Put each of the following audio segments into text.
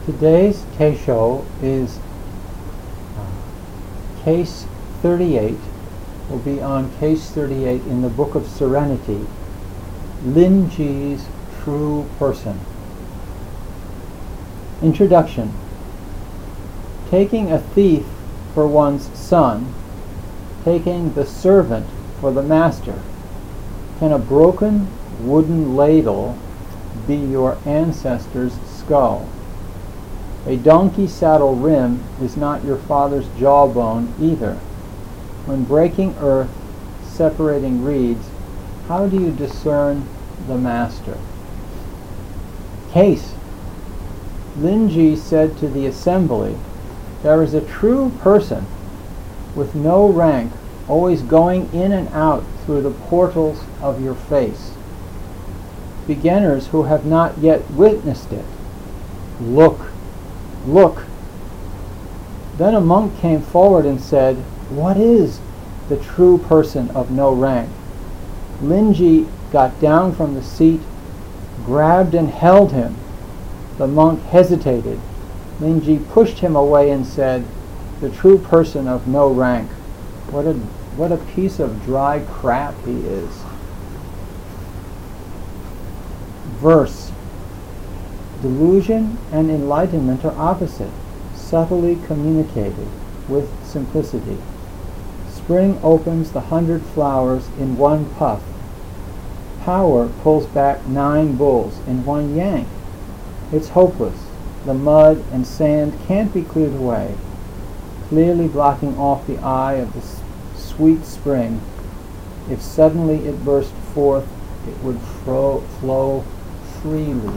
Today's Teisho is case 38. Will be on case 38 in the Book of Serenity, Linji's True Person. Introduction. Taking a thief for one's son, taking the servant for the master. Can a broken wooden ladle be your ancestor's skull? A donkey saddle rim is not your father's jawbone either. When breaking earth, separating reeds, how do you discern the master? Case. Linji said to the assembly, "There is a true person with no rank, always going in and out through the portals of your face. Beginners who have not yet witnessed it, look, look." Then a monk came forward and said, "What is the true person of no rank?" Linji got down from the seat, grabbed and held him. The monk hesitated. Linji pushed him away and said, "The true person of no rank." What a piece of dry crap he is. Verse. Delusion and enlightenment are opposite, subtly communicated with simplicity. Spring opens the 100 flowers in one puff. Power pulls back 9 bulls in one yank. It's hopeless. The mud and sand can't be cleared away, clearly blocking off the eye of the sweet spring. If suddenly it burst forth, it would flow freely.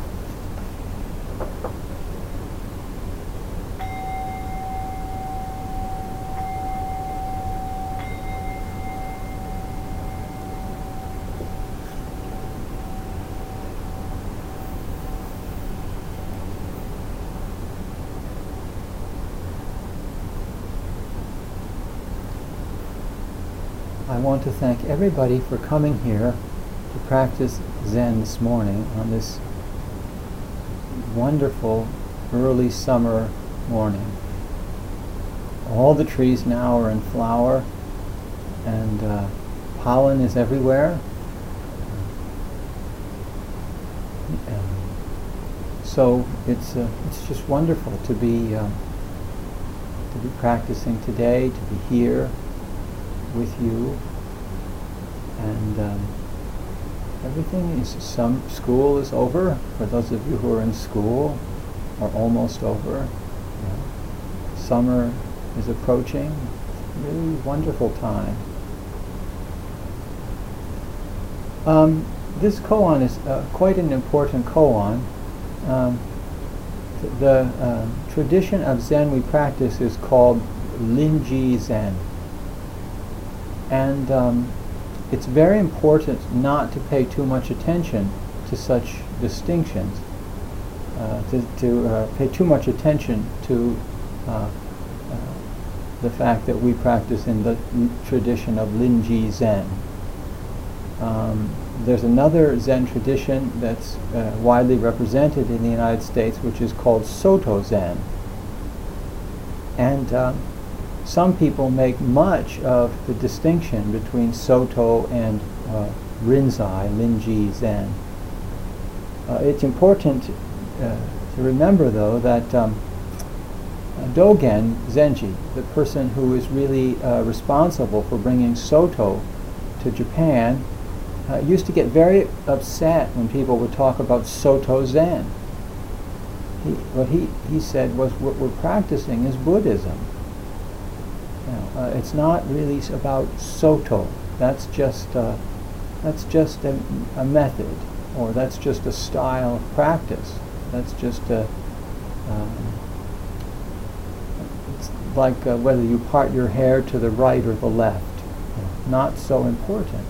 I want to thank everybody for coming here to practice Zen this morning on this wonderful early summer morning. All the trees now are in flower, and pollen is everywhere. So it's just wonderful to be practicing today, to be here with you, and everything is, some school is over for those of you who are in school, or almost over. Summer is approaching. Really wonderful time. This koan is quite an important koan. The tradition of Zen we practice is called Linji Zen. And it's very important not to pay too much attention to such distinctions, to pay too much attention to the fact that we practice in the tradition of Linji Zen. There's another Zen tradition that's widely represented in the United States, which is called Soto Zen. And some people make much of the distinction between Soto and Rinzai, Linji Zen. It's important to remember, though, that Dogen Zenji, the person who is really responsible for bringing Soto to Japan, used to get very upset when people would talk about Soto Zen. What he said was, what we're practicing is Buddhism. It's not really about Soto. That's just a method, or that's just a style of practice. That's just it's like whether you part your hair to the right or the left. Not so important.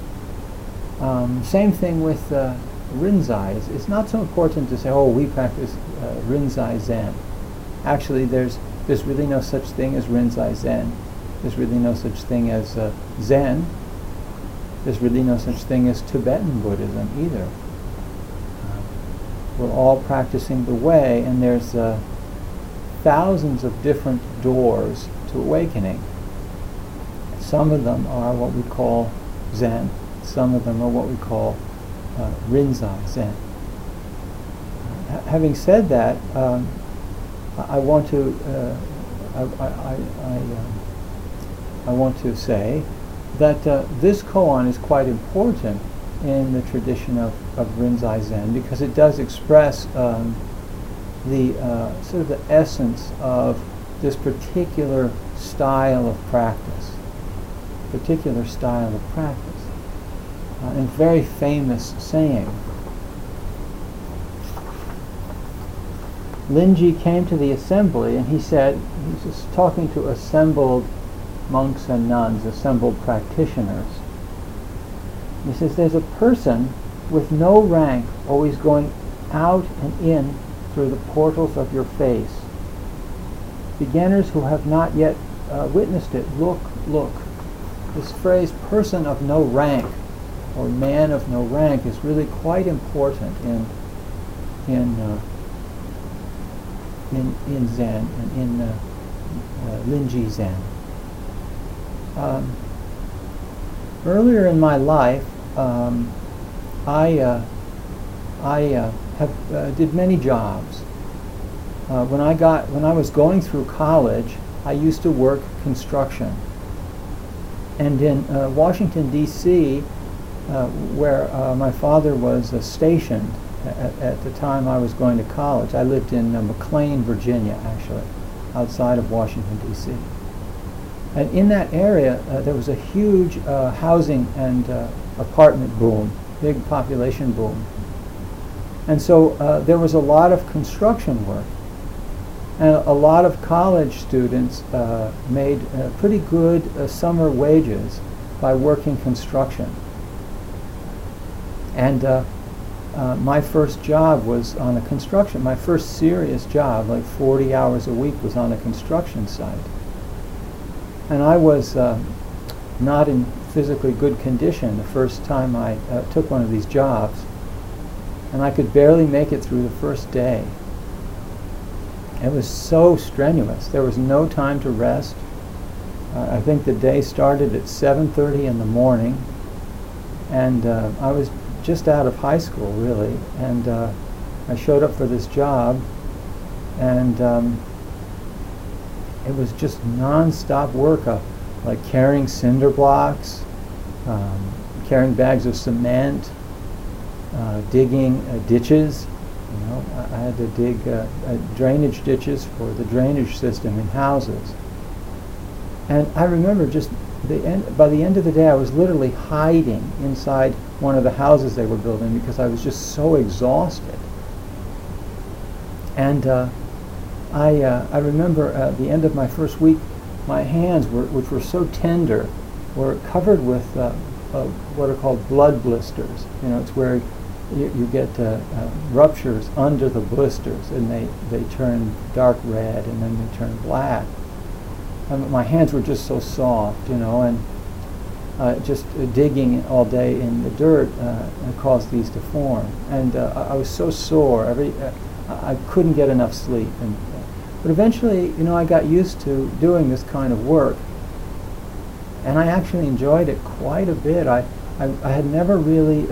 Same thing with Rinzai. It's not so important to say, oh, we practice Rinzai Zen. Actually, there's really no such thing as Rinzai Zen. There's really no such thing as Zen. There's really no such thing as Tibetan Buddhism either. we're all practicing the way, and there's thousands of different doors to awakening. Some of them are what we call Zen. Some of them are what we call Rinzai Zen. Having said that, I want to I want to say that this koan is quite important in the tradition of Rinzai Zen, because it does express the sort of the essence of this particular style of practice. And a very famous saying. Linji came to the assembly and he said, he was talking to assembled monks and nuns, assembled practitioners. He says, there's a person with no rank always going out and in through the portals of your face. Beginners who have not yet witnessed it, look. This phrase, person of no rank, or man of no rank, is really quite important in Zen and in Linji Zen. Earlier in my life, I did many jobs. When I was going through college, I used to work construction. And in Washington, D.C., where my father was stationed at the time I was going to college, I lived in McLean, Virginia, actually, outside of Washington, D.C. And in that area, there was a huge housing and apartment boom, big population boom. And so there was a lot of construction work. And a lot of college students made pretty good summer wages by working construction. And my first job was on a construction, my first serious job, like 40 hours a week, was on a construction site. And I was not in physically good condition the first time I took one of these jobs. And I could barely make it through the first day. It was so strenuous. There was no time to rest. I think the day started at 7:30 in the morning. And I was just out of high school, really. And I showed up for this job. And it was just non-stop work, like carrying cinder blocks, carrying bags of cement, digging ditches. You know, I had to dig drainage ditches for the drainage system in houses. And I remember just by the end of the day, I was literally hiding inside one of the houses they were building because I was just so exhausted. And I remember at the end of my first week, my hands, which were so tender, were covered with what are called blood blisters. You know, it's where you get ruptures under the blisters, and they turn dark red, and then they turn black. And my hands were just so soft, you know, and just digging all day in the dirt caused these to form. And I was so sore. I couldn't get enough sleep. But eventually, you know, I got used to doing this kind of work, and I actually enjoyed it quite a bit. I had never really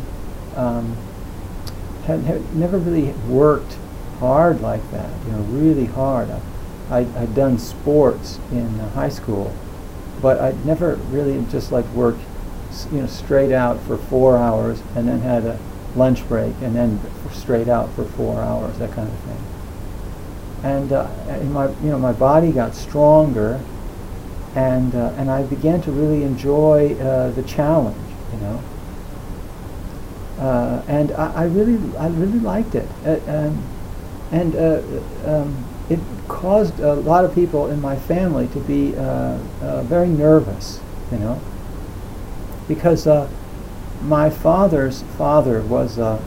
had never really worked hard like that, you know, really hard. I'd done sports in high school, but I'd never really just like worked, you know, straight out for 4 hours and then had a lunch break and then straight out for 4 hours, that kind of thing. And my body got stronger, and I began to really enjoy the challenge, you know. And I really liked it, and it caused a lot of people in my family to be very nervous, you know, because my father's father was a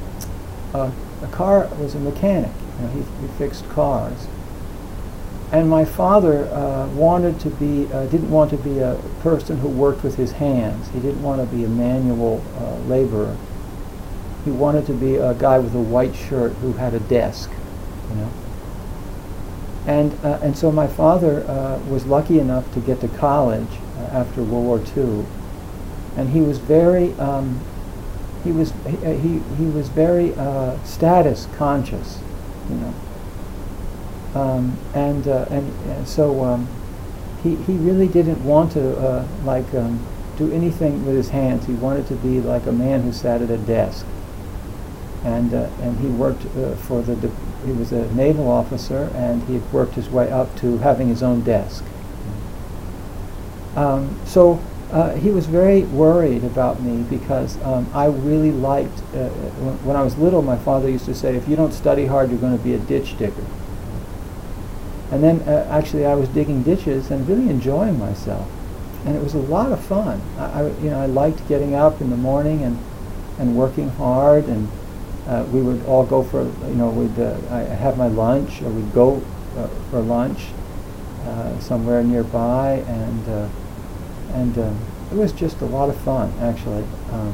mechanic. You know, he fixed cars, and my father didn't want to be a person who worked with his hands. He didn't want to be a manual laborer. he wanted to be a guy with a white shirt who had a desk, you know. And so my father was lucky enough to get to college after World War II, and he was very he was very status conscious, you know. And so he really didn't want to do anything with his hands. He wanted to be like a man who sat at a desk. And he worked he was a naval officer, and he had worked his way up to having his own desk. So he was very worried about me because I really liked, when I was little, my father used to say, if you don't study hard, you're going to be a ditch digger. And then actually I was digging ditches and really enjoying myself. And it was a lot of fun. I liked getting up in the morning and working hard, and we would all go for, I'd have my lunch, or we'd go for lunch somewhere nearby, and it was just a lot of fun, actually.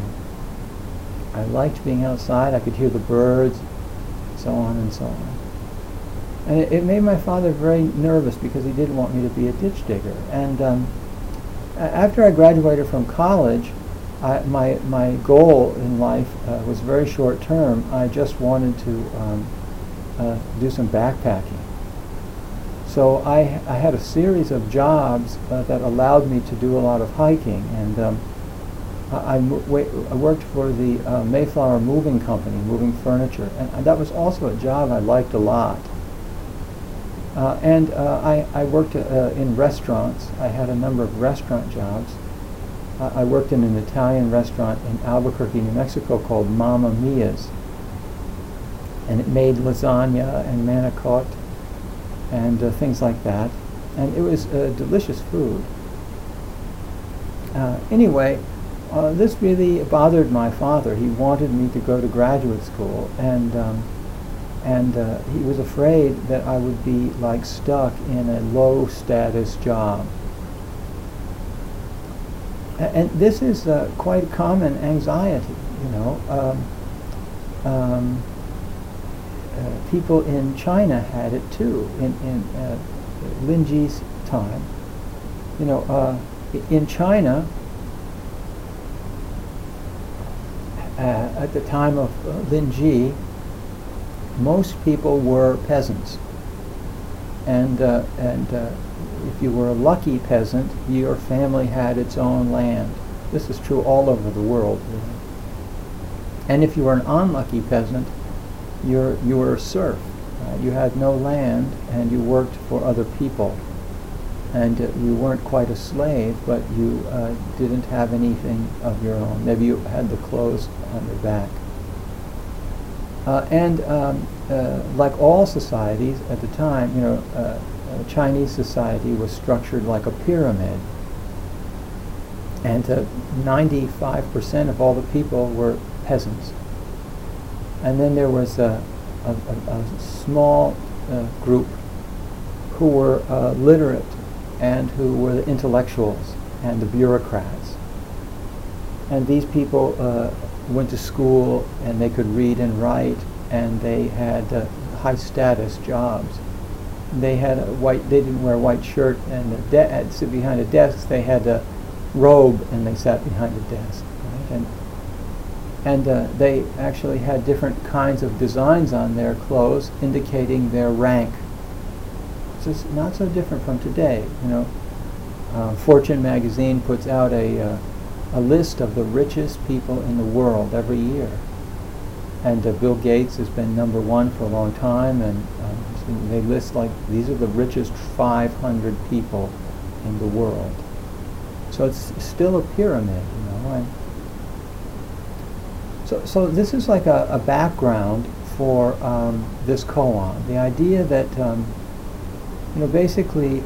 I liked being outside. I could hear the birds, so on and so on. And it made my father very nervous because he didn't want me to be a ditch digger. And after I graduated from college, my goal in life was very short term. I just wanted to do some backpacking. So I had a series of jobs that allowed me to do a lot of hiking, and I worked for the Mayflower Moving Company, moving furniture, and that was also a job I liked a lot. And I worked in restaurants. I had a number of restaurant jobs. I worked in an Italian restaurant in Albuquerque, New Mexico called Mamma Mia's. And it made lasagna and manicotti and things like that. And it was delicious food. Anyway, this really bothered my father. He wanted me to go to graduate school, and he was afraid that I would be stuck in a low status job. And this is quite common anxiety, people in China had it too, in Lin Ji's time. In China, at the time of Lin Ji, most people were peasants, and if you were a lucky peasant, your family had its own land. This is true all over the world, really. And if you were an unlucky peasant, you were a serf. You had no land, and you worked for other people. And you weren't quite a slave, but you didn't have anything of your own. Maybe you had the clothes on your back. Like all societies at the time, Chinese society was structured like a pyramid, and 95% of all the people were peasants. And then there was a small group who were literate and who were the intellectuals and the bureaucrats. And these people went to school, and they could read and write, and they had high status jobs. They didn't wear a white shirt and sit behind a desk. They had a robe, and they sat behind a desk, right? And they actually had different kinds of designs on their clothes indicating their rank. So it's not so different from today. Fortune magazine puts out a list of the richest people in the world every year. And Bill Gates has been number one for a long time, and they list these are the richest 500 people in the world. So it's still a pyramid, and so this is like a background for this koan. The idea that basically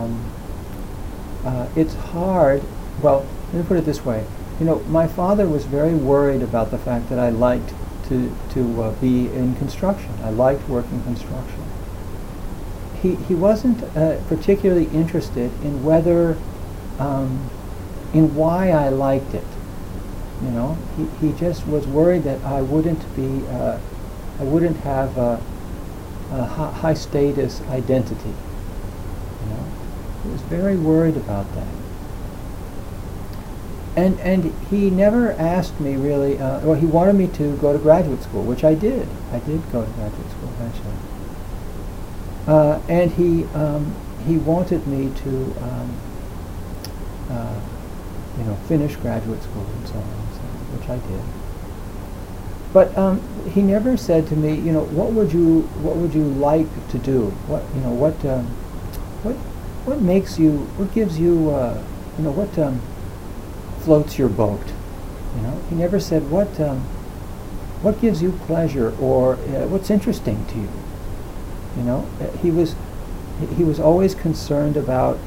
it's hard. Well, let me put it this way. My father was very worried about the fact that I liked to be in construction. I liked working construction. He wasn't particularly interested in whether in why I liked it. You know, he just was worried that I wouldn't have a high status identity. You know, he was very worried about that. And he never asked me really. Well, he wanted me to go to graduate school, which I did. I did go to graduate school eventually. And he wanted me to finish graduate school and so on, which I did. But he never said to me, what would you like to do? What makes you? What gives you? What floats your boat? He never said what gives you pleasure or what's interesting to you. He was always concerned about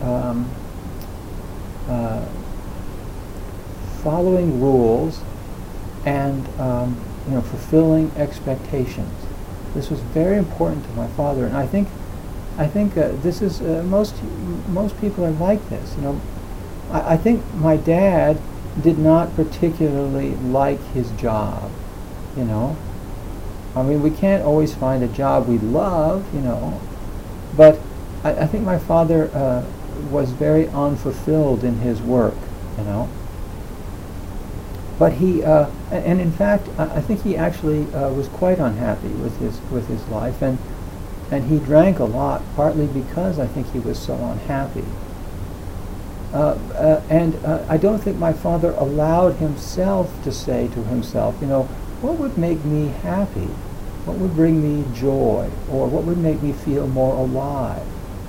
following rules and fulfilling expectations. This was very important to my father, and I think this is most people are like this. I think my dad did not particularly like his job. I mean, we can't always find a job we love, but I think my father was very unfulfilled in his work, But he, and in fact, I think he actually was quite unhappy with his life, and he drank a lot, partly because I think he was so unhappy. And I don't think my father allowed himself to say to himself, what would make me happy? What would bring me joy? Or what would make me feel more alive?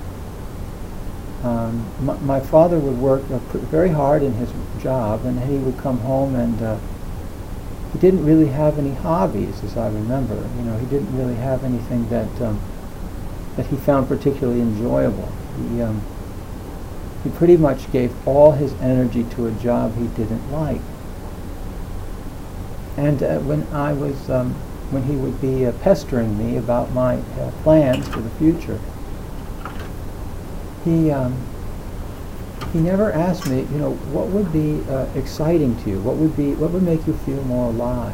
My father would work very hard in his job, and he would come home and he didn't really have any hobbies, as I remember. He didn't really have anything that he found particularly enjoyable. He pretty much gave all his energy to a job he didn't like. And when he would be pestering me about my plans for the future, he never asked me, what would be exciting to you? What would make you feel more alive?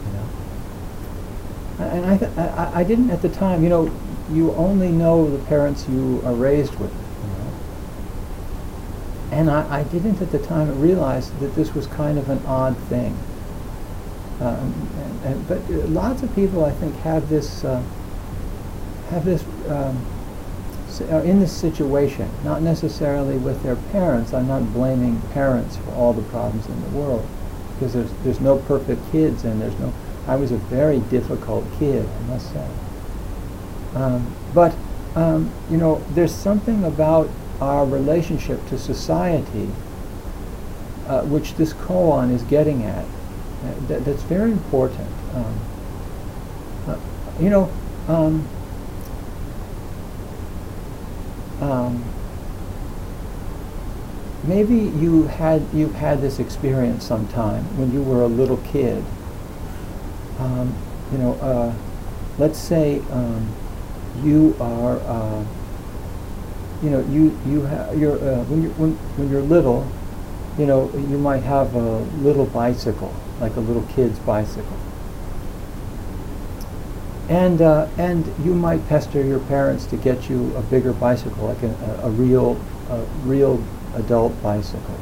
And I didn't at the time. You only know the parents you are raised with. And I didn't at the time realize that this was kind of an odd thing. But lots of people, I think, are in this situation, not necessarily with their parents. I'm not blaming parents for all the problems in the world, because there's no perfect kids, and I was a very difficult kid, I must say. But there's something about our relationship to society, which this koan is getting at, that's very important. Maybe you've had this experience sometime when you were a little kid. Let's say you are. When you're little, you might have a little bicycle, like a little kid's bicycle, and you might pester your parents to get you a bigger bicycle, like a real adult bicycle.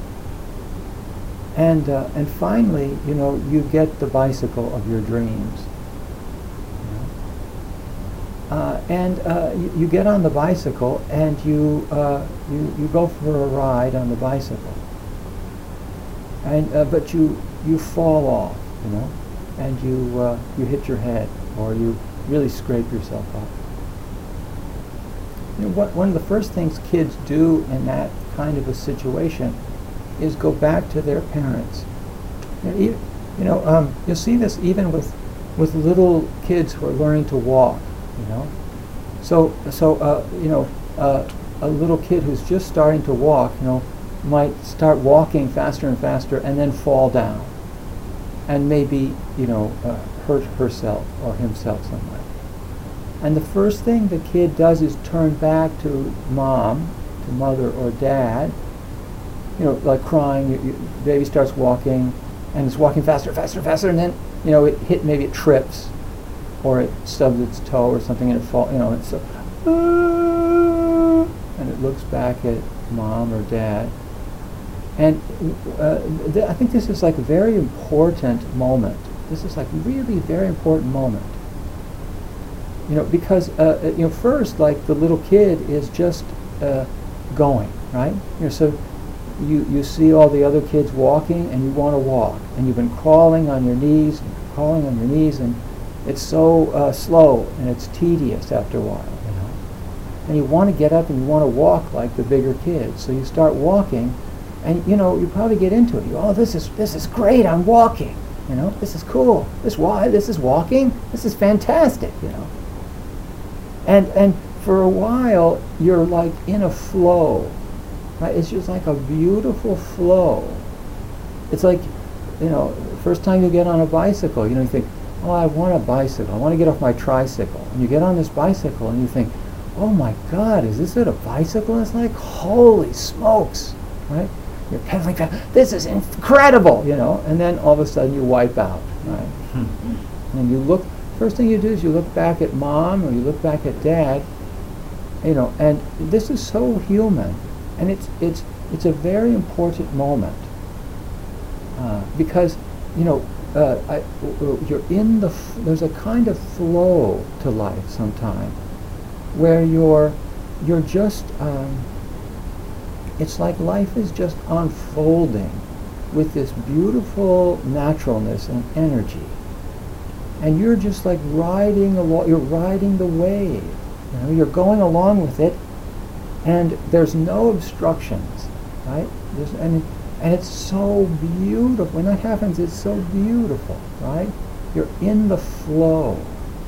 And finally, you get the bicycle of your dreams. You get on the bicycle and you go for a ride on the bicycle, and but you fall off, and you hit your head, or you really scrape yourself up. One of the first things kids do in that kind of a situation is go back to their parents. You'll see this even with little kids who are learning to walk. So a little kid who's just starting to walk, might start walking faster and faster and then fall down, and maybe hurt herself or himself some way. And the first thing the kid does is turn back to mom, to mother or dad, like crying. Baby starts walking, and it's walking faster, faster, faster, and then, maybe it trips, or it stubs its toe or something, and it falls, it's so, and it looks back at mom or dad. And I think this is like a very important moment. This is like really very important moment. Because, first, like the little kid is just going, right? So you see all the other kids walking and you want to walk. And you've been crawling on your knees, and it's so slow and it's tedious after a while, And you want to get up and you want to walk like the bigger kids. So you start walking and, you probably get into it. You go, oh, this is great, I'm walking. This is cool. This is walking. This is fantastic, And for a while, you're like in a flow, right? It's just like a beautiful flow. It's like, first time you get on a bicycle, you think, oh, I want a bicycle. I want to get off my tricycle. And you get on this bicycle and you think, oh my God, is this a bicycle? And it's like, holy smokes, right? You're pedaling, this is incredible, And then all of a sudden you wipe out, right? And you look. First thing you do is you look back at mom or you look back at dad, and this is so human, and it's a very important moment because you're in there's a kind of flow to life sometimes where you're just it's like life is just unfolding with this beautiful naturalness and energy. And you're just like riding along, you're riding the wave. You're going along with it, and there's no obstructions, right? And it's so beautiful. When that happens, it's so beautiful, right? You're in the flow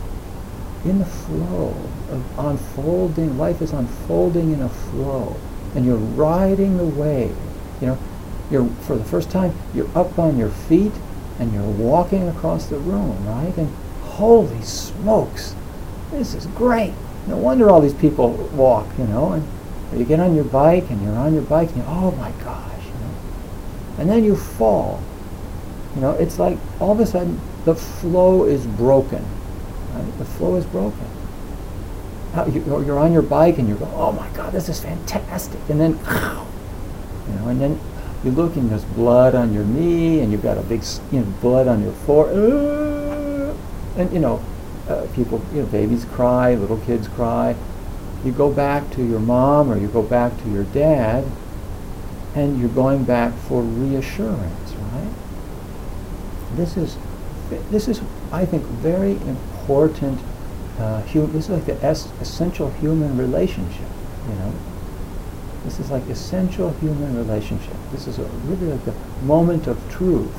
of unfolding. Life is unfolding in a flow, and you're riding the wave. You're for the first time, you're up on your feet. And you're walking across the room, right? And holy smokes, this is great. No wonder all these people walk, And you get on your bike, and you're on your bike, and oh my gosh, And then you fall. It's like all of a sudden the flow is broken. Right? The flow is broken. You're on your bike, and you go, oh my God, this is fantastic. And then, and then you look and there's blood on your knee, and you've got a big, blood on your forehead, and people, babies cry, little kids cry. You go back to your mom or you go back to your dad, and you're going back for reassurance, right? This is, I think, very important. This is like the essential human relationship, This is like essential human relationship. This is really like the moment of truth.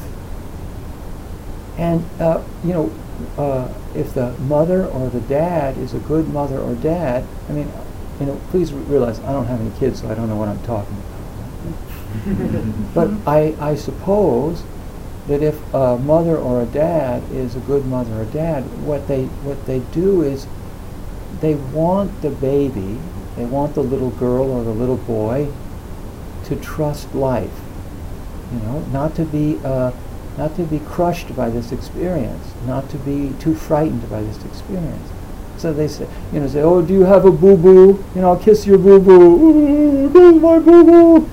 And, if the mother or the dad is a good mother or dad, please realize I don't have any kids, so I don't know what I'm talking about. But I suppose that if a mother or a dad is a good mother or dad, what they do is they want the baby, they want the little girl or the little boy to trust life, not to be crushed by this experience, not to be too frightened by this experience. So they say, oh, do you have a boo-boo? I'll kiss your boo-boo. Kiss my boo-boo.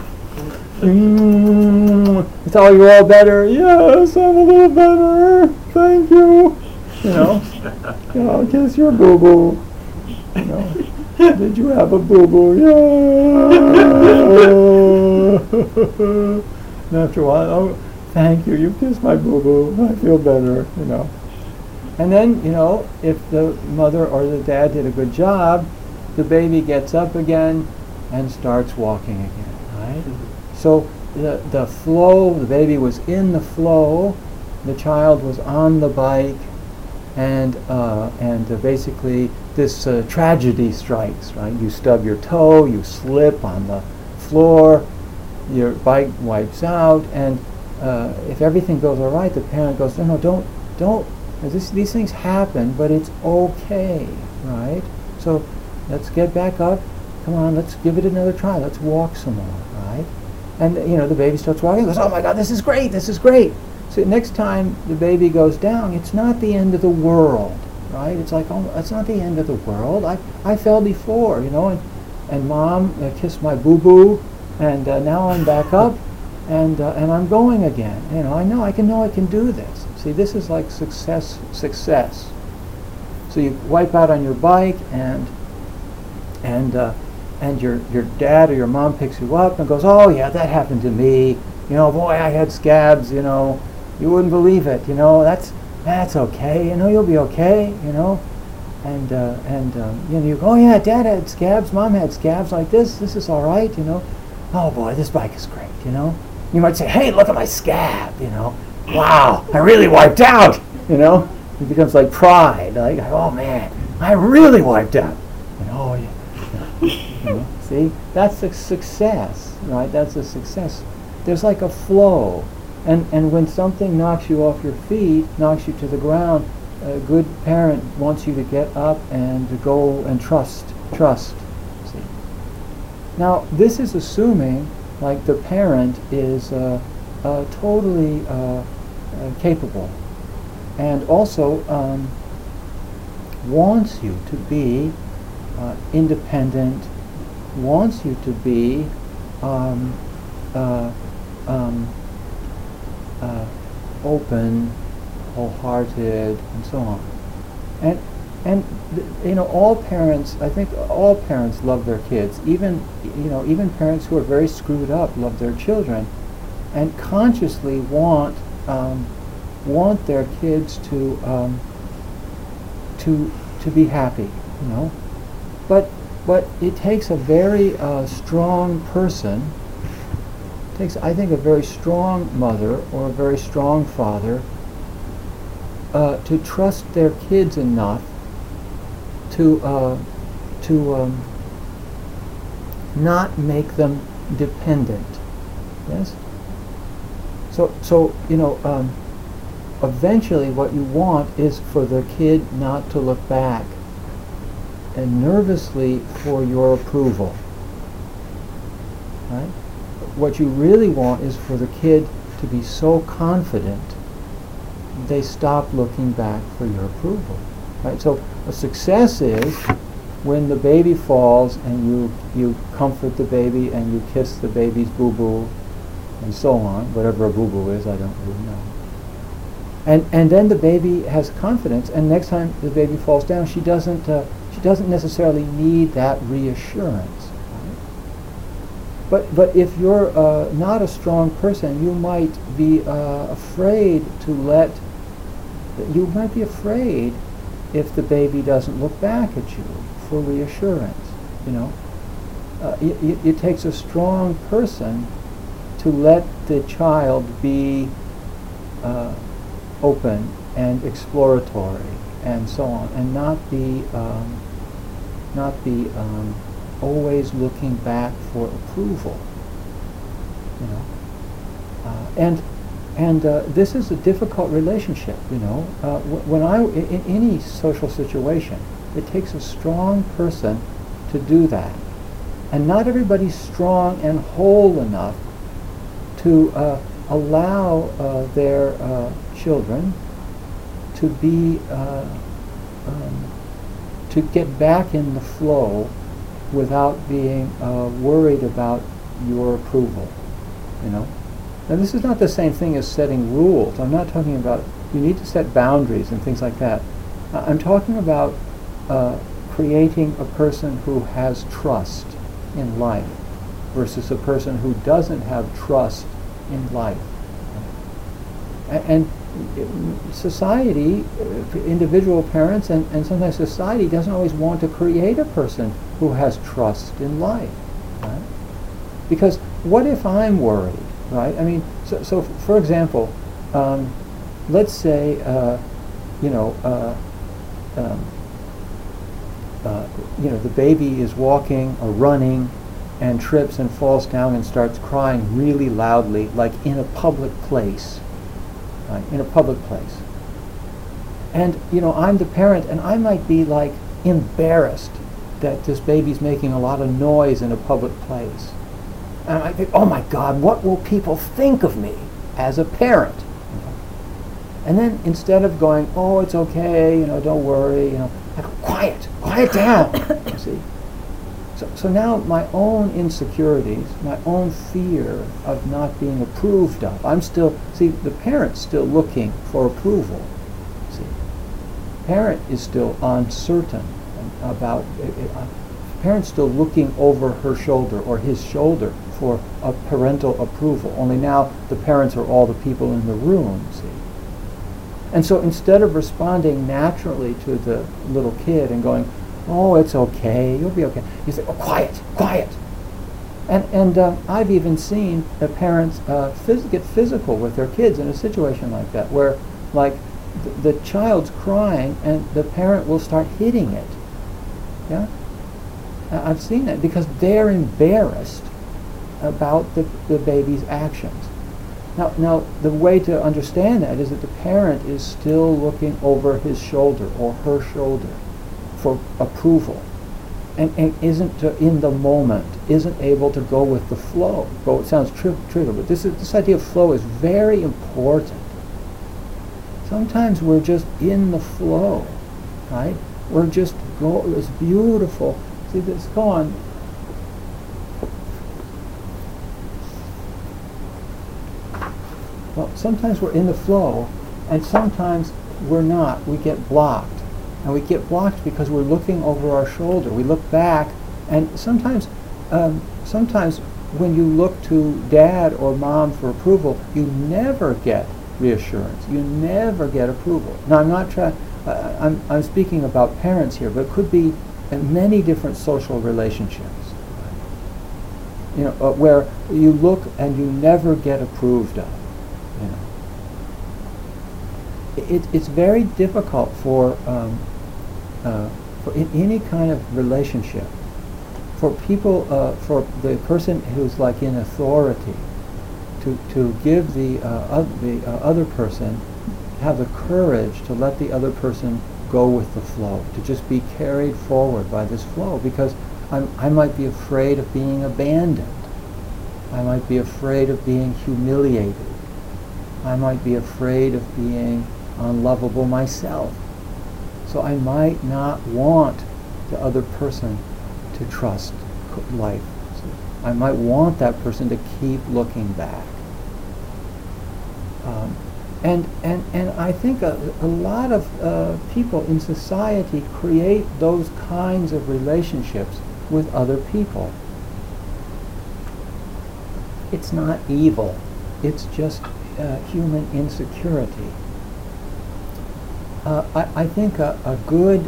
It's you're all better. Yes, I'm a little better. Thank you. I'll kiss your boo-boo. Did you have a boo-boo? Yeah. And after a while, oh, thank you. You kissed my boo-boo. I feel better. And then, if the mother or the dad did a good job, the baby gets up again and starts walking again, right? So the flow, the baby was in the flow, the child was on the bike, and basically this tragedy strikes, right? You stub your toe, you slip on the floor, your bike wipes out, and if everything goes all right, the parent goes, no, don't. These things happen, but it's okay, right? So let's get back up. Come on, let's give it another try. Let's walk some more, right? And the baby starts walking, goes, oh my God, this is great, this is great. So next time the baby goes down, it's not the end of the world, right? It's like, oh, it's not the end of the world. I fell before, and mom kissed my boo-boo, and now I'm back up, and I'm going again. I can do this. See, this is like success. So you wipe out on your bike, and your dad or your mom picks you up and goes, oh yeah, that happened to me. Boy, I had scabs. You wouldn't believe it. That's okay. You'll be okay. And you go, oh yeah, Dad had scabs, Mom had scabs like this. This is all right. Oh boy, this bike is great. You might say, hey, look at my scab. Wow, I really wiped out. It becomes like pride. Like, oh man, I really wiped out. Oh yeah. See, that's a success, right? That's a success. There's like a flow, and when something knocks you off your feet, knocks you to the ground, a good parent wants you to get up and to go and trust. See. Now, this is assuming like the parent is totally capable, and also wants you to be independent, wants you to be open, wholehearted, and so on. And all parents, I think all parents love their kids. Even parents who are very screwed up love their children, and consciously want their kids to be happy. But it takes a very strong person. It takes, I think, a very strong mother or a very strong father to trust their kids enough to not make them dependent. Yes. So eventually, what you want is for the kid not to look back and nervously for your approval. Right? What you really want is for the kid to be so confident they stop looking back for your approval. Right? So a success is when the baby falls and you comfort the baby and you kiss the baby's boo-boo and so on, whatever a boo-boo is, I don't really know. And then the baby has confidence, and next time the baby falls down, she doesn't necessarily need that reassurance. Right? But if you're not a strong person, you might be afraid if the baby doesn't look back at you for reassurance. It takes a strong person to let the child be open and exploratory and so on, and not be always looking back for approval. And this is a difficult relationship. When in any social situation, it takes a strong person to do that, and not everybody's strong and whole enough to allow their children to be to get back in the flow without being worried about your approval. Now this is not the same thing as setting rules. I'm not talking about you need to set boundaries and things like that. I'm talking about creating a person who has trust in life versus a person who doesn't have trust in life. And society, individual parents, and sometimes society doesn't always want to create a person who has trust in life. Right? Because what if I'm worried? Right? I mean, so for example, let's say, the baby is walking or running and trips and falls down and starts crying really loudly, like in a public place. Right? In a public place. And, I'm the parent, and I might be like embarrassed that this baby's making a lot of noise in a public place. And I think, oh my God, what will people think of me as a parent? And then instead of going, oh, it's okay, don't worry, I go, quiet down, you see. So now my own insecurities, my own fear of not being approved of, the parent's still looking for approval, see. Parent is still uncertain about, parent's still looking over her shoulder or his shoulder for a parental approval, only now the parents are all the people in the room, see. And so instead of responding naturally to the little kid and going, oh, it's okay, you'll be okay, you say, oh, quiet. And I've even seen the parents get physical with their kids in a situation like that, where like the child's crying and the parent will start hitting it. Yeah? I've seen that because they're embarrassed about the baby's actions. Now, the way to understand that is that the parent is still looking over his shoulder or her shoulder for approval, and isn't in the moment, isn't able to go with the flow. It sounds trivial, but this idea of flow is very important. Sometimes we're just in the flow, right? We're just it's beautiful. See this, go on. Well, sometimes we're in the flow, and sometimes we're not. We get blocked. And we get blocked because we're looking over our shoulder. We look back, and sometimes when you look to dad or mom for approval, you never get reassurance. You never get approval. Now, I'm not trying. I'm speaking about parents here, but it could be in many different social relationships. Where you look and you never get approved of. It's very difficult for in any kind of relationship, for people, for the person who's like in authority, to give the other person, have the courage to let the other person go with the flow, to just be carried forward by this flow, because I might be afraid of being abandoned. I might be afraid of being humiliated. I might be afraid of being unlovable myself. So I might not want the other person to trust life. So I might want that person to keep looking back. And I think a lot of people in society create those kinds of relationships with other people. It's not evil. It's just human insecurity. I think a good,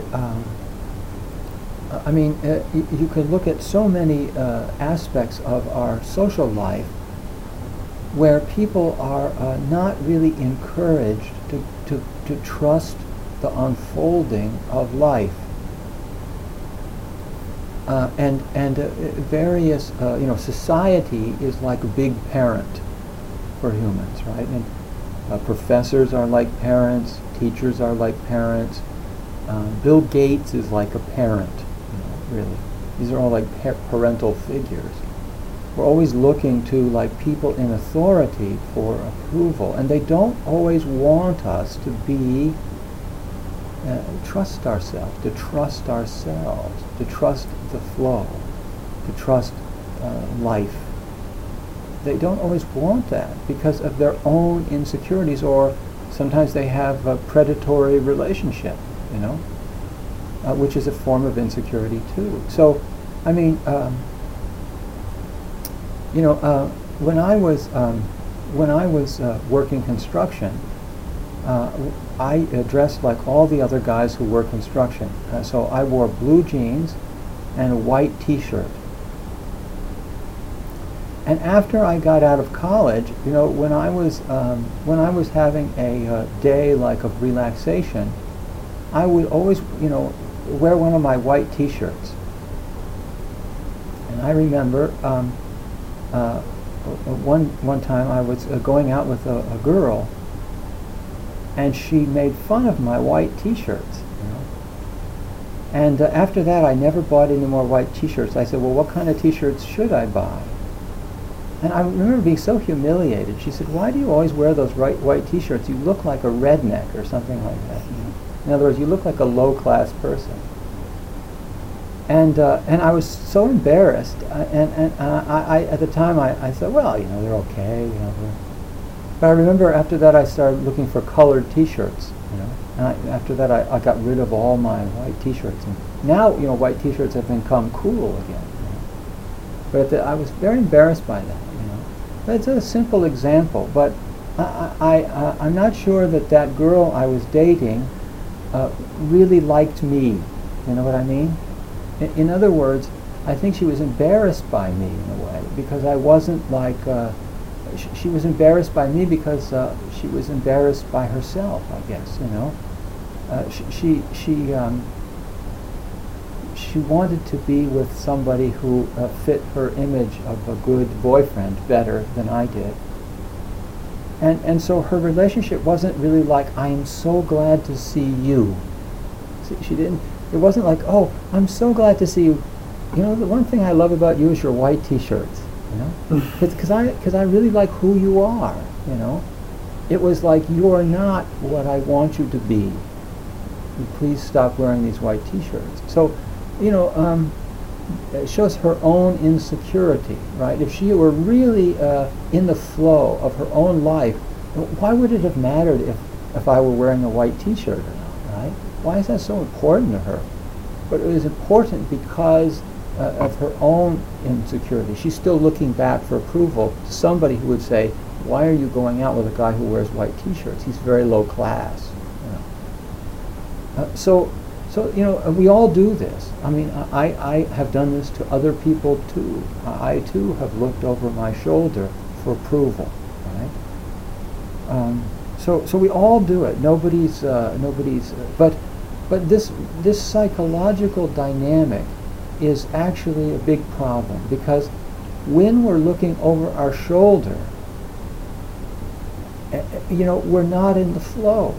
you could look at so many aspects of our social life where people are not really encouraged to trust the unfolding of life. Various, society is like a big parent for humans, right? And professors are like parents, teachers are like parents. Bill Gates is like a parent, really. These are all like parental figures. We're always looking to like people in authority for approval, and they don't always want us to be trust ourselves, to trust the flow, to trust life. They don't always want that because of their own insecurities, or sometimes they have a predatory relationship, which is a form of insecurity too. So, when I was working construction, I dressed like all the other guys who work construction. So I wore blue jeans and a white T-shirt. And after I got out of college, when I was having a day like of relaxation, I would always, wear one of my white T-shirts. And I remember one time I was going out with a girl, and she made fun of my white T-shirts. And after that, I never bought any more white T-shirts. I said, well, what kind of T-shirts should I buy? And I remember being so humiliated. She said, "Why do you always wear those white T-shirts? You look like a redneck," or something like that. You know? In other words, you look like a low-class person. And I was so embarrassed. I at the time I said, "Well, you know, they're okay." You know, but I remember after that I started looking for colored T-shirts. You know, and after that I got rid of all my white T-shirts. And now, you know, white T-shirts have become cool again. You know? But I was very embarrassed by that. It's a simple example, but I'm not sure that girl I was dating really liked me. You know what I mean? In other words, I think she was embarrassed by me in a way, because I wasn't like, she was embarrassed by me because she was embarrassed by herself, I guess, you know. She wanted to be with somebody who fit her image of a good boyfriend better than I did. And so her relationship wasn't really like, "I am so glad to see you." She didn't, it wasn't like, "Oh, I'm so glad to see you. You know, the one thing I love about you is your white T-shirts." You know? Because I really like who you are, you know. It was like, "You are not what I want you to be. Please stop wearing these white T-shirts." So, you know, it shows her own insecurity, right? If she were really in the flow of her own life, why would it have mattered if I were wearing a white T-shirt or not, right? Why is that so important to her? But it was important because of her own insecurity. She's still looking back for approval to somebody who would say, "Why are you going out with a guy who wears white T-shirts? He's very low class." You know? So you know, we all do this. I mean, I have done this to other people too. I too have looked over my shoulder for approval, right? So we all do it. Nobody's. But this psychological dynamic is actually a big problem, because when we're looking over our shoulder, you know, we're not in the flow.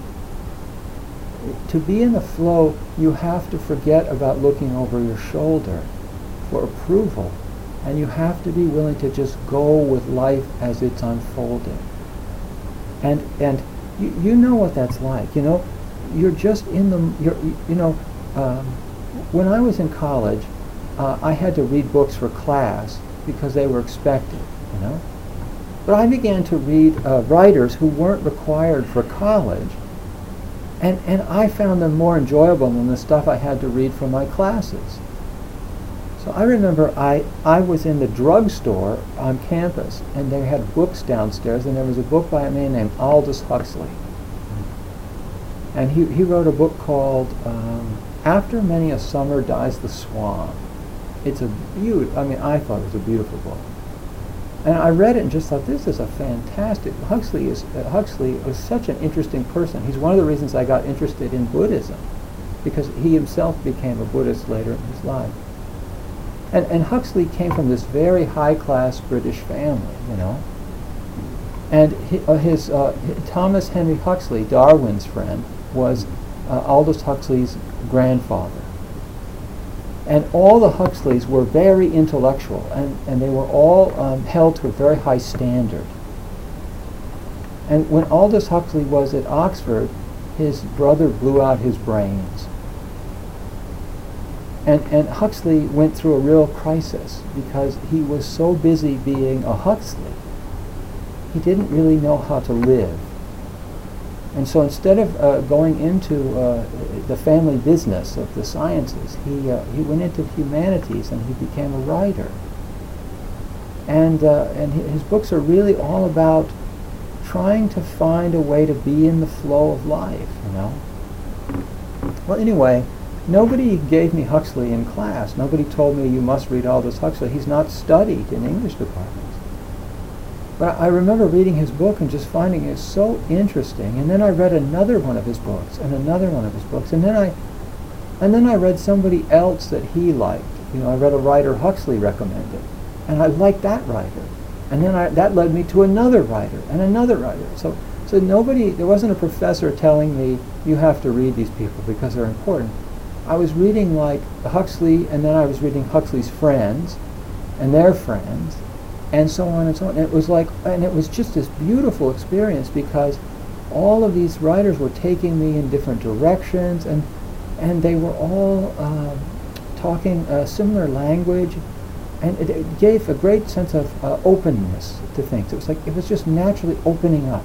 To be in the flow, you have to forget about looking over your shoulder for approval, and you have to be willing to just go with life as it's unfolding. And you know what that's like. You know, you're just in the. When I was in college, I had to read books for class because they were expected. You know, but I began to read writers who weren't required for college. And I found them more enjoyable than the stuff I had to read for my classes. So I remember I was in the drugstore on campus, and they had books downstairs, and there was a book by a man named Aldous Huxley. And he wrote a book called After Many a Summer Dies the Swan. It's a I thought it was a beautiful book. And I read it and just thought, this is a fantastic. Huxley was such an interesting person. He's one of the reasons I got interested in Buddhism, because he himself became a Buddhist later in his life. And Huxley came from this very high-class British family, you know. And his Thomas Henry Huxley, Darwin's friend, was Aldous Huxley's grandfather. And all the Huxleys were very intellectual, and they were all held to a very high standard. And when Aldous Huxley was at Oxford, his brother blew out his brains. And Huxley went through a real crisis because he was so busy being a Huxley, he didn't really know how to live. And so instead of going into the family business of the sciences, he went into the humanities, and he became a writer. And his books are really all about trying to find a way to be in the flow of life, you know. Well, anyway, nobody gave me Huxley in class. Nobody told me you must read Aldous Huxley. He's not studied in English departments. But I remember reading his book and just finding it so interesting. And then I read another one of his books and another one of his books. And then I read somebody else that he liked. You know, I read a writer Huxley recommended, and I liked that writer. And then that led me to another writer and another writer. So there wasn't a professor telling me you have to read these people because they're important. I was reading like Huxley, and then I was reading Huxley's friends and their friends. and so on and so on. And it was like, and it was just this beautiful experience because all of these writers were taking me in different directions, and they were all talking a similar language, and it gave a great sense of openness to things. It was like it was just naturally opening up.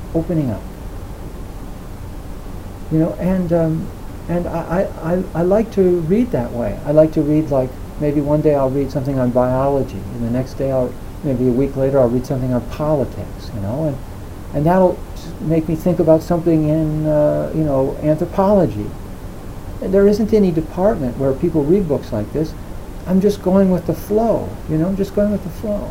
You know, and I like to read that way. I like to read, like, maybe one day I'll read something on biology, and the next day maybe a week later I'll read something on politics, you know, and that'll make me think about something in, you know, anthropology. And there isn't any department where people read books like this. I'm just going with the flow, you know, just going with the flow.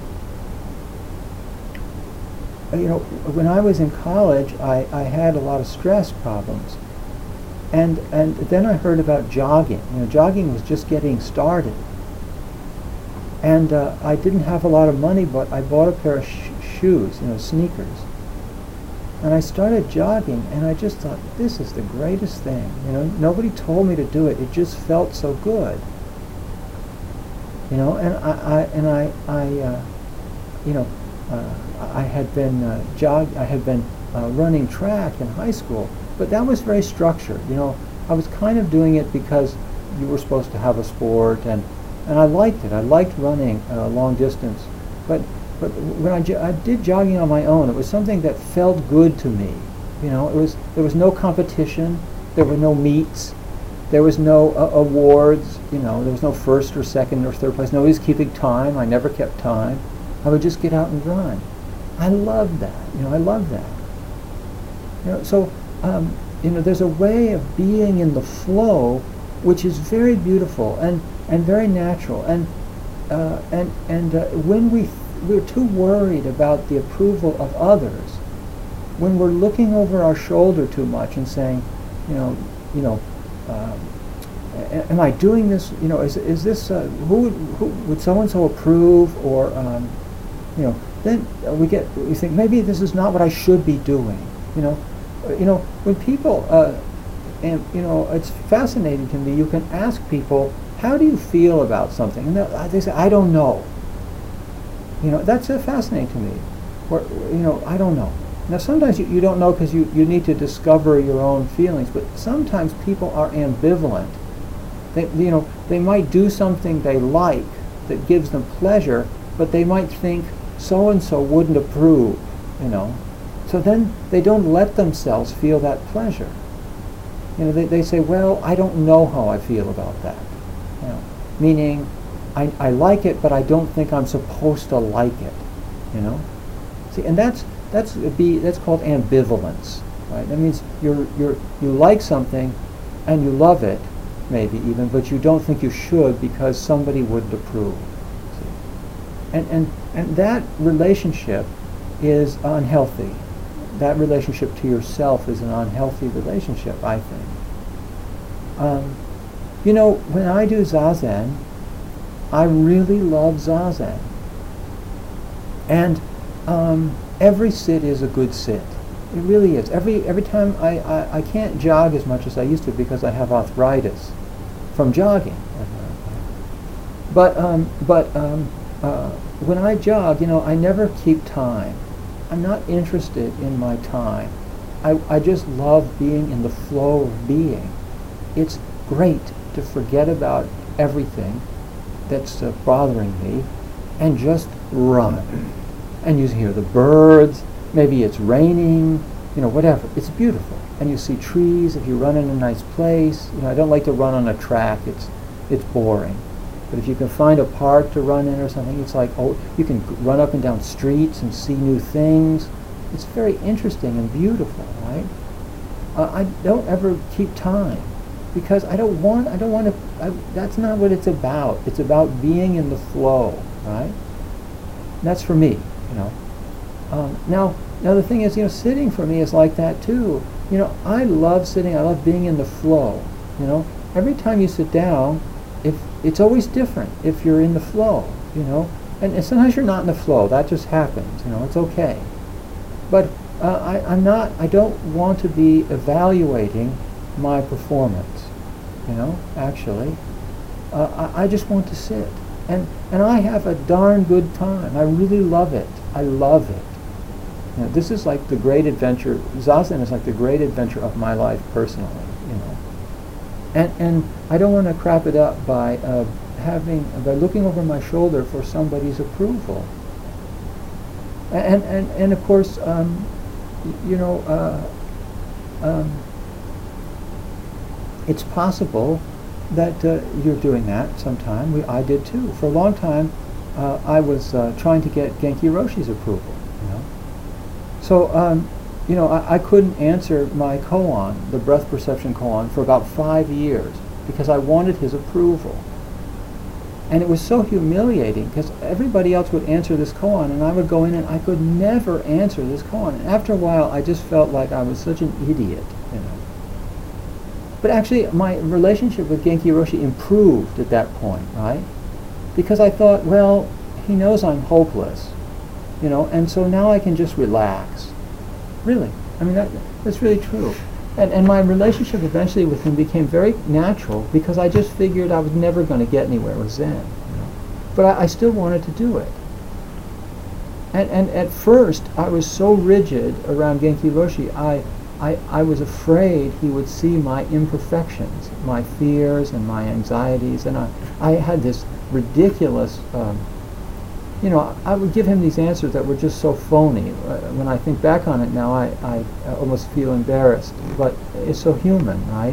You know, when I was in college, I had a lot of stress problems. And then I heard about jogging. You know, jogging was just getting started. And I didn't have a lot of money, but I bought a pair of shoes, you know, sneakers. And I started jogging, and I just thought, this is the greatest thing. You know, nobody told me to do it. It just felt so good. You know, and I had been running track in high school, but that was very structured. You know, I was kind of doing it because you were supposed to have a sport, and I liked it. I liked running long distance, but when I did jogging on my own, it was something that felt good to me. You know, there was no competition, there were no meets, there was no awards. You know, there was no first or second or third place. Nobody's keeping time. I never kept time. I would just get out and run. I loved that. You know, I loved that. You know, so you know, there's a way of being in the flow which is very beautiful and very natural. And when we're too worried about the approval of others, when we're looking over our shoulder too much and saying, you know, am I doing this? You know, is this who would so and so approve? Or you know, then we think maybe this is not what I should be doing. You know, when people and you know, it's fascinating to me. You can ask people, how do you feel about something, and they say, I don't know. You know, that's fascinating to me. Or, you know, I don't know. Now, sometimes you don't know because you need to discover your own feelings, but sometimes people are ambivalent. They might do something they like that gives them pleasure, but they might think so-and-so wouldn't approve, you know. So then they don't let themselves feel that pleasure. You know, they say, well, I don't know how I feel about that. You know, meaning, I like it, but I don't think I'm supposed to like it, you know. See, and that's called ambivalence, right? That means you like something, and you love it, maybe even, but you don't think you should because somebody wouldn't approve. See? And that relationship is unhealthy. That relationship to yourself is an unhealthy relationship, I think. You know, when I do Zazen, I really love Zazen. And every sit is a good sit. It really is. Every time I can't jog as much as I used to because I have arthritis from jogging. But when I jog, you know, I never keep time. I'm not interested in my time. I just love being in the flow of being. It's great to forget about everything that's bothering me and just run. And you hear the birds, maybe it's raining, you know, whatever. It's beautiful. And you see trees if you run in a nice place. You know, I don't like to run on a track. It's boring. But if you can find a park to run in or something, it's like, oh, you can run up and down streets and see new things. It's very interesting and beautiful, right? I don't ever keep time because I don't want to, that's not what it's about. It's about being in the flow, right? And that's for me, you know. Now the thing is, you know, sitting for me is like that too. You know, I love sitting. I love being in the flow. You know, every time you sit down, if it's always different if you're in the flow, you know. And sometimes you're not in the flow. That just happens. You know, it's okay. But I don't want to be evaluating my performance. You know, actually, I just want to sit. And I have a darn good time. I really love it. I love it. You know, this is like the great adventure. Zazen is like the great adventure of my life personally. You know, and I don't want to crap it up by by looking over my shoulder for somebody's approval. And of course, you know, it's possible that you're doing that sometime. I did too. For a long time, I was trying to get Genki Roshi's approval. You know, so you know, I couldn't answer my koan, the breath perception koan, for about 5 years because I wanted his approval. And it was so humiliating because everybody else would answer this koan and I would go in and I could never answer this koan. And after a while, I just felt like I was such an idiot, you know. But actually, my relationship with Genki Roshi improved at that point, right? Because I thought, well, he knows I'm hopeless, you know, and so now I can just relax. Really. I mean, that's really true. And my relationship eventually with him became very natural because I just figured I was never going to get anywhere with Zen. You know? But I still wanted to do it. And at first, I was so rigid around Genki Roshi, I was afraid he would see my imperfections, my fears and my anxieties, and I had this ridiculous, you know, I would give him these answers that were just so phony. When I think back on it now, I almost feel embarrassed, but it's so human, right?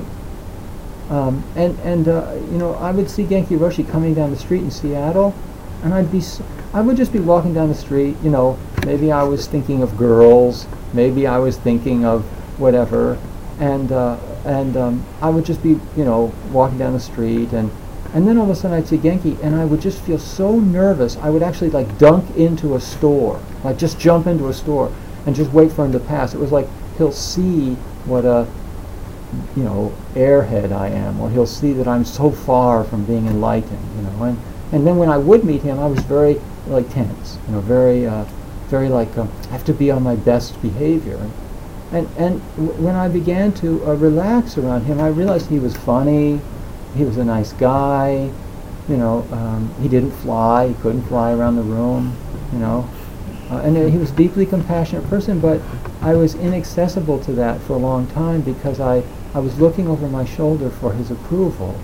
You know, I would see Genki Roshi coming down the street in Seattle, and I would just be walking down the street, you know, maybe I was thinking of girls, maybe I was thinking of whatever, and I would just be, you know, walking down the street, and then all of a sudden I'd see Genki, and I would just feel so nervous, I would actually like dunk into a store, like just jump into a store, and just wait for him to pass. It was like he'll see what a, you know, airhead I am, or he'll see that I'm so far from being enlightened, you know, and then when I would meet him, I was very like tense, you know, very like I have to be on my best behavior. And when I began to relax around him, I realized he was funny, he was a nice guy, you know, he didn't fly, he couldn't fly around the room, you know, and he was a deeply compassionate person, but I was inaccessible to that for a long time because I was looking over my shoulder for his approval.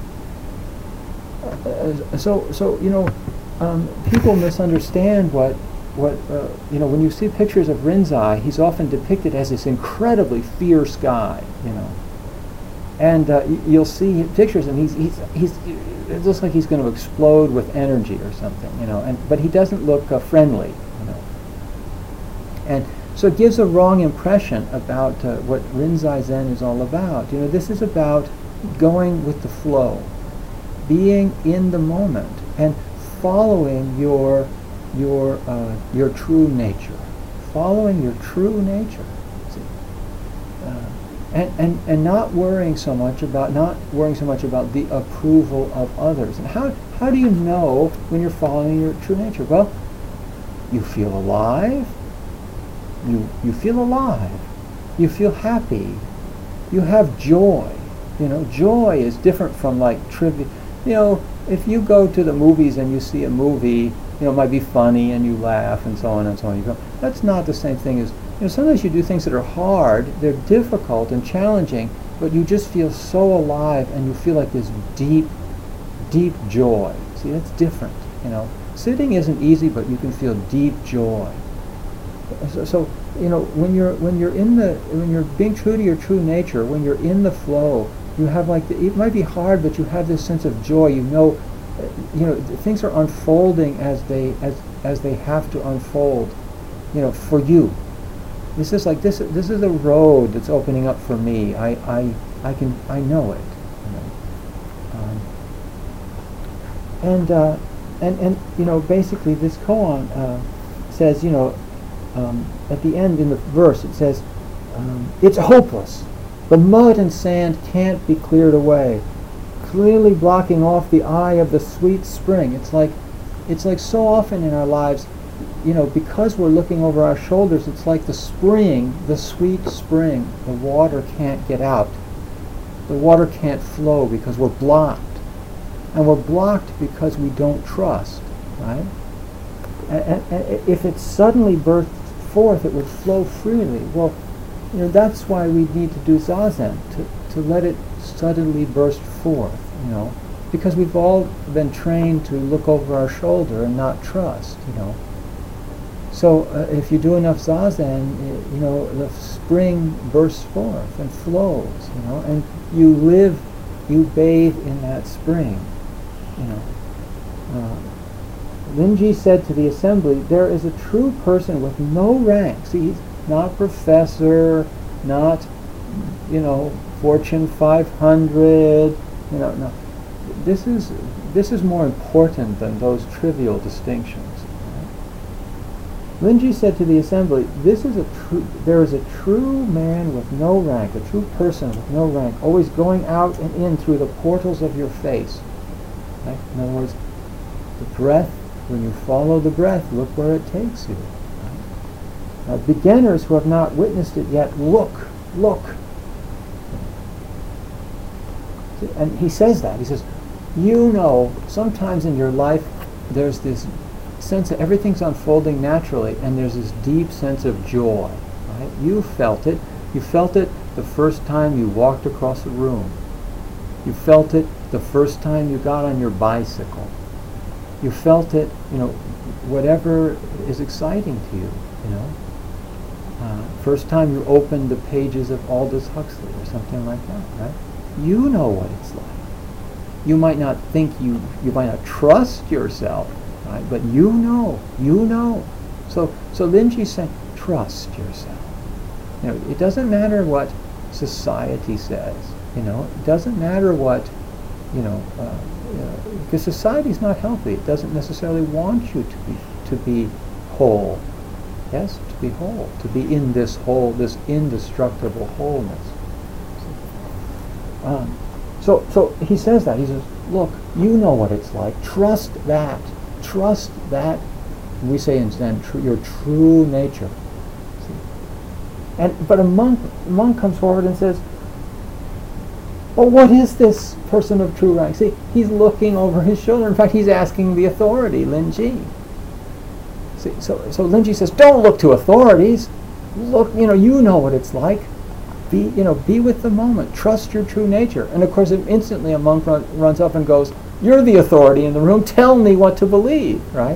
So you know, people misunderstand what you know, when you see pictures of Rinzai, he's often depicted as this incredibly fierce guy, you know. And you'll see pictures, and it looks like he's going to explode with energy or something, you know. But he doesn't look friendly, you know. And so it gives a wrong impression about what Rinzai Zen is all about. You know, this is about going with the flow, being in the moment, and following your true nature, following your true nature. See? And not worrying so much about the approval of others. And how do you know when you're following your true nature? Well, you feel alive. You feel alive. You feel happy. You have joy. You know, joy is different from like trivial. You know, if you go to the movies and you see a movie, you know, it might be funny and you laugh and so on and so on. You go, that's not the same thing as, you know, sometimes you do things that are hard, they're difficult and challenging, but you just feel so alive and you feel like this deep, deep joy. See, that's different, you know. Sitting isn't easy, but you can feel deep joy. So you know, when you're being true to your true nature, when you're in the flow, you have like, it might be hard, but you have this sense of joy. You know, things are unfolding as they have to unfold, you know, for you. This is like this is a road that's opening up for me. I know it, you know. And you know, basically this koan says, you know, at the end in the verse it says, it's hopeless. The mud and sand can't be cleared away, clearly blocking off the eye of the sweet spring. It's like so often in our lives, you know, because we're looking over our shoulders, it's like the spring, the sweet spring, the water can't get out. The water can't flow because we're blocked. And we're blocked because we don't trust, right? And if it suddenly burst forth, it would flow freely. Well, that's why we need to do zazen, to let it suddenly burst forth, because we've all been trained to look over our shoulder and not trust, So if you do enough zazen, the spring bursts forth and flows, and you bathe in that spring, Linji said to the assembly, "There is a true person with no rank." See, he's not professor, not, Fortune 500, no. This is more important than those trivial distinctions. Linji said to the assembly, there is a true man with no rank, a true person with no rank, always going out and in through the portals of your face. Right? In other words, the breath, when you follow the breath, look where it takes you. Right? Beginners who have not witnessed it yet, look. And he says that. He says, sometimes in your life there's this sense that everything's unfolding naturally, and there's this deep sense of joy. Right? You felt it. You felt it the first time you walked across a room. You felt it the first time you got on your bicycle. You felt it, whatever is exciting to you, First time you opened the pages of Aldous Huxley or something like that, right? You know what it's like. You might not think you might not trust yourself, right? But you know. So Linji's saying, trust yourself. It doesn't matter what society says. It doesn't matter what, because society's not healthy. It doesn't necessarily want you to be whole. Yes, to be whole, to be in this whole, this indestructible wholeness. So he says that. He says, look, you know what it's like. Trust that. Trust that. We say in Zen, your true nature. See? But a monk comes forward and says, well, what is this person of true rank? See, he's looking over his shoulder. In fact, he's asking the authority, Linji. See, so Linji says, don't look to authorities. Look, you know what it's like. Be with the moment. Trust your true nature. And of course, instantly a monk runs up and goes, you're the authority in the room. Tell me what to believe, right?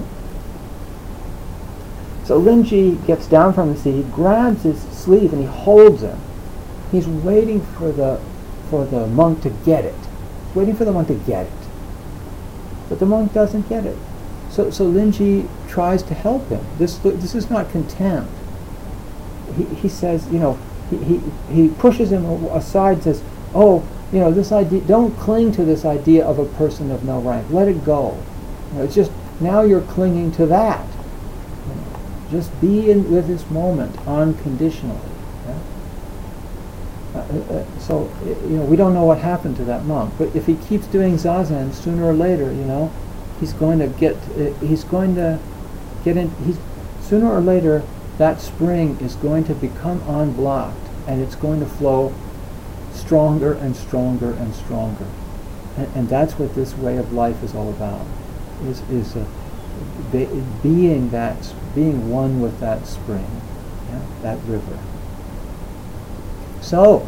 So Linji gets down from the seat. He grabs his sleeve and he holds him. He's waiting for the monk to get it. He's waiting for the monk to get it. But the monk doesn't get it. So Linji tries to help him. This is not contempt. He says, he pushes him aside, says, this idea, don't cling to this idea of a person of no rank. Let it go. It's just, now you're clinging to that. Just be with this moment unconditionally. Yeah? We don't know what happened to that monk, but if he keeps doing zazen, sooner or later, sooner or later, that spring is going to become unblocked, and it's going to flow stronger and stronger and stronger. And that's what this way of life is all about, is being one with that spring, that river. So,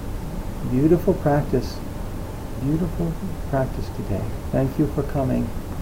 beautiful practice today. Thank you for coming.